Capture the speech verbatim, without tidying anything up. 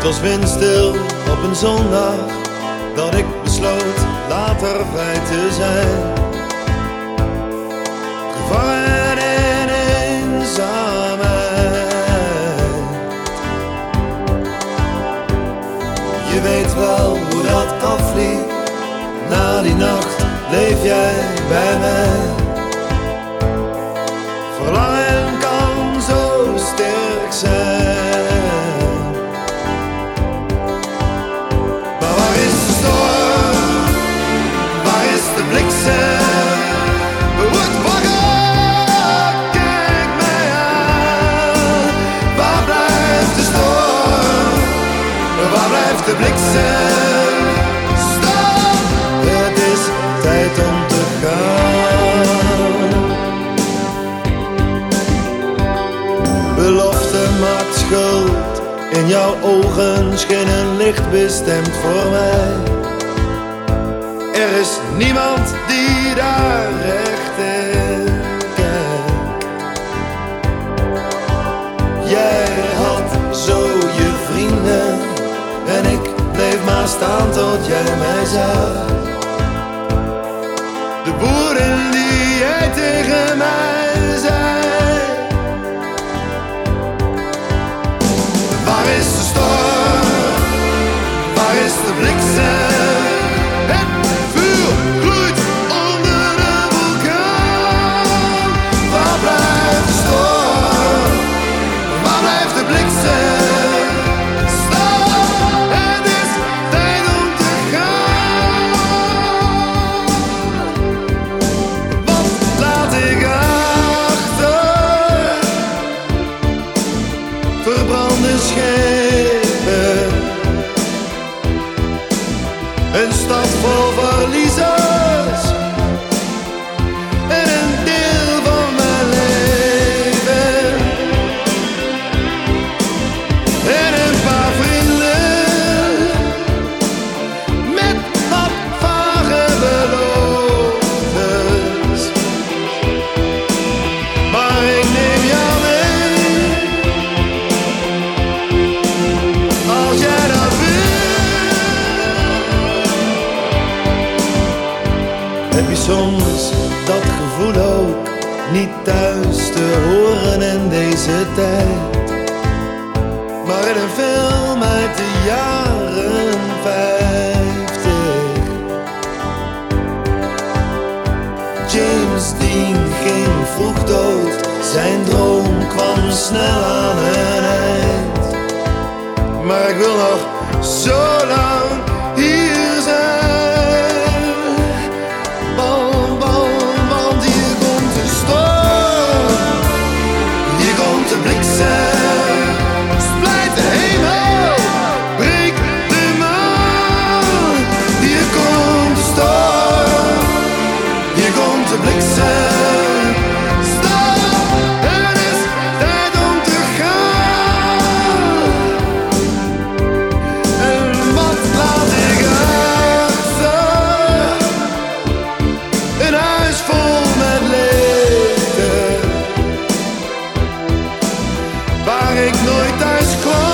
Het was windstil op een zondag dat ik besloot later vrij te zijn. Gevangen in eenzaamheid. Je weet wel hoe dat afliep. Na die nacht bleef jij bij mij. Verlangen kan zo sterk zijn. Maar waar is de storm? Waar is de bliksem? Word wakker, kijk mij aan. Waar blijft de storm? Waar blijft de bliksem? Stop! Het is tijd om te gaan. Belofte maakt schuld. In jouw ogen scheen een licht bestemd voor mij. Er is niemand die daar recht in kijkt. Jij had zo je vrienden en ik bleef maar staan tot jij mij zag. De woorden die jij tegen mij zei. Waar is de storm? Waar is de bliksem? Het vuur gloeit onder de vulkaan. Waar blijft de storm? Waar blijft de bliksem? Stop! Het is tijd om te gaan. Wat laat ik achter? Verbrande schepen. Een stad vol verliezers. En een deel van mijn leven. En een paar vrienden. Met wat vage beloftes. Maar ik neem jou mee. Als jij dat wil. Heb je soms dat gevoel ook niet thuis te horen in deze tijd? Maar in een film uit de jaren vijftig. James Dean ging vroeg dood. Zijn droom kwam snel aan een eind. Maar ik wil nog zo lang hier zijn. Want, want, want hier komt de storm. Hier komt de bliksem. Splijt de hemel. Breek de maan. Hier komt de storm. Hier komt de bliksem. Stop. Het is tijd om te gaan. En wat laat ik achter? Een huis vol met leegte, waar ik nooit thuis kwam.